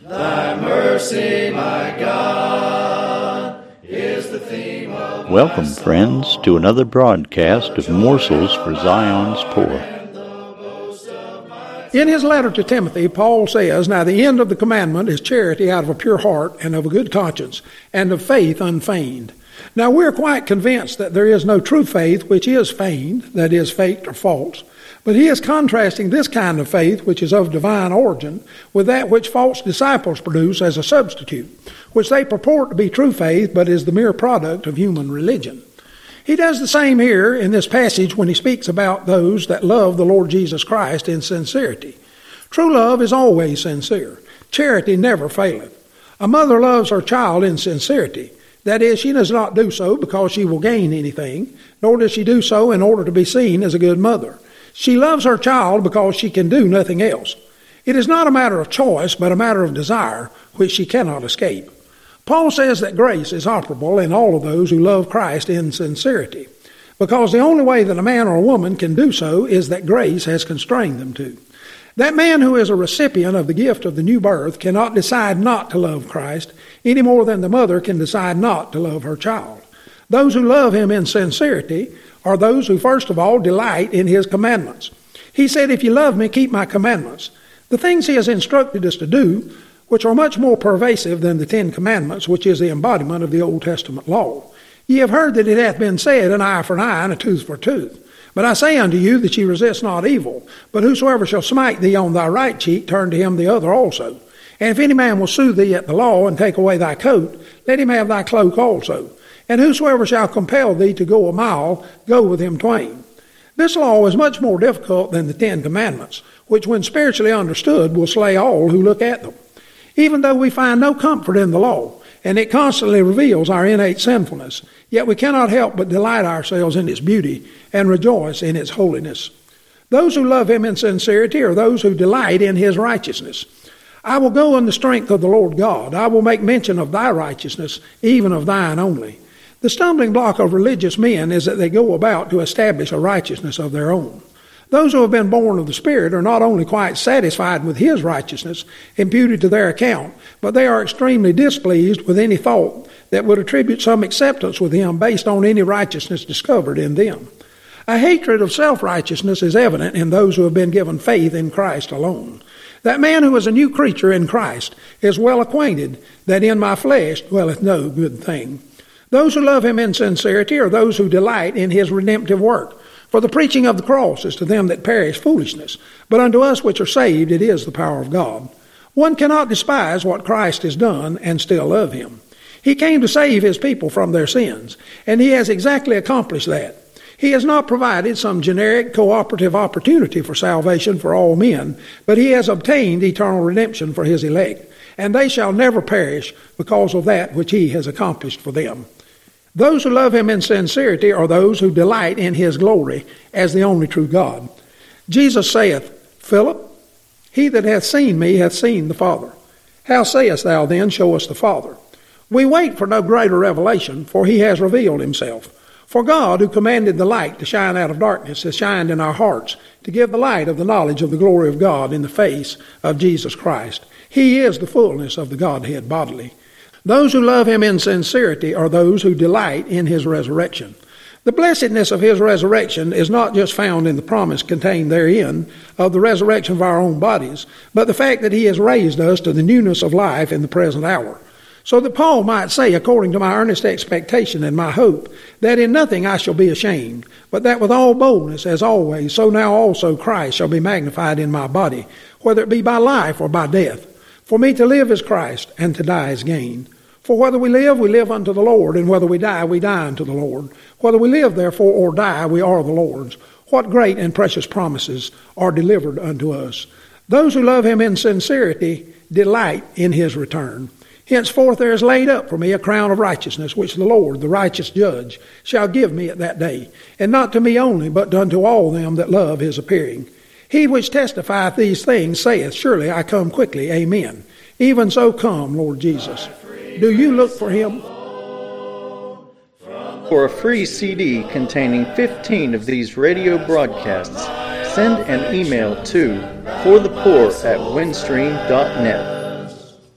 Thy mercy, my God, is the theme of Welcome, friends, to another broadcast of Morsels for Zion's Poor. In his letter to Timothy, Paul says, "Now the end of the commandment is charity out of a pure heart and of a good conscience and of faith unfeigned." Now we're quite convinced that there is no true faith which is feigned, that is, faked or false. But he is contrasting this kind of faith, which is of divine origin, with that which false disciples produce as a substitute, which they purport to be true faith, but is the mere product of human religion. He does the same here in this passage when he speaks about those that love the Lord Jesus Christ in sincerity. True love is always sincere. Charity never faileth. A mother loves her child in sincerity. That is, she does not do so because she will gain anything, nor does she do so in order to be seen as a good mother. She loves her child because she can do nothing else. It is not a matter of choice, but a matter of desire, which she cannot escape. Paul says that grace is operable in all of those who love Christ in sincerity, because the only way that a man or a woman can do so is that grace has constrained them to. That man who is a recipient of the gift of the new birth cannot decide not to love Christ any more than the mother can decide not to love her child. Those who love him in sincerity are those who first of all delight in his commandments. He said, "If you love me, keep my commandments." The things he has instructed us to do, which are much more pervasive than the 10 Commandments, which is the embodiment of the Old Testament law. "Ye have heard that it hath been said, an eye for an eye, and a tooth for a tooth. But I say unto you that ye resist not evil. But whosoever shall smite thee on thy right cheek, turn to him the other also. And if any man will sue thee at the law, and take away thy coat, let him have thy cloak also. And whosoever shall compel thee to go a mile, go with him twain." This law is much more difficult than the 10 Commandments, which when spiritually understood will slay all who look at them. Even though we find no comfort in the law, and it constantly reveals our innate sinfulness, yet we cannot help but delight ourselves in its beauty and rejoice in its holiness. Those who love him in sincerity are those who delight in his righteousness. "I will go in the strength of the Lord God. I will make mention of thy righteousness, even of thine only." The stumbling block of religious men is that they go about to establish a righteousness of their own. Those who have been born of the Spirit are not only quite satisfied with his righteousness imputed to their account, but they are extremely displeased with any thought that would attribute some acceptance with him based on any righteousness discovered in them. A hatred of self-righteousness is evident in those who have been given faith in Christ alone. That man who is a new creature in Christ is well acquainted that in my flesh dwelleth no good thing. Those who love him in sincerity are those who delight in his redemptive work. For the preaching of the cross is to them that perish foolishness, but unto us which are saved it is the power of God. One cannot despise what Christ has done and still love him. He came to save his people from their sins, and he has exactly accomplished that. He has not provided some generic cooperative opportunity for salvation for all men, but he has obtained eternal redemption for his elect, and they shall never perish because of that which he has accomplished for them. Those who love him in sincerity are those who delight in his glory as the only true God. Jesus saith, "Philip, he that hath seen me hath seen the Father. How sayest thou then, show us the Father?" We wait for no greater revelation, for he has revealed himself. For God, who commanded the light to shine out of darkness, has shined in our hearts to give the light of the knowledge of the glory of God in the face of Jesus Christ. He is the fullness of the Godhead bodily. Those who love him in sincerity are those who delight in his resurrection. The blessedness of his resurrection is not just found in the promise contained therein of the resurrection of our own bodies, but the fact that he has raised us to the newness of life in the present hour. So that Paul might say, according to my earnest expectation and my hope, that in nothing I shall be ashamed, but that with all boldness, as always, so now also Christ shall be magnified in my body, whether it be by life or by death. For me to live is Christ, and to die is gain. For whether we live unto the Lord, and whether we die unto the Lord. Whether we live, therefore, or die, we are the Lord's. What great and precious promises are delivered unto us. Those who love him in sincerity delight in his return. Henceforth there is laid up for me a crown of righteousness, which the Lord, the righteous judge, shall give me at that day, and not to me only, but unto all them that love his appearing. He which testifieth these things saith, Surely I come quickly, amen. Even so come, Lord Jesus. Do you look for him? For a free CD containing 15 of these radio broadcasts, send an email to forthepoor@windstream.net.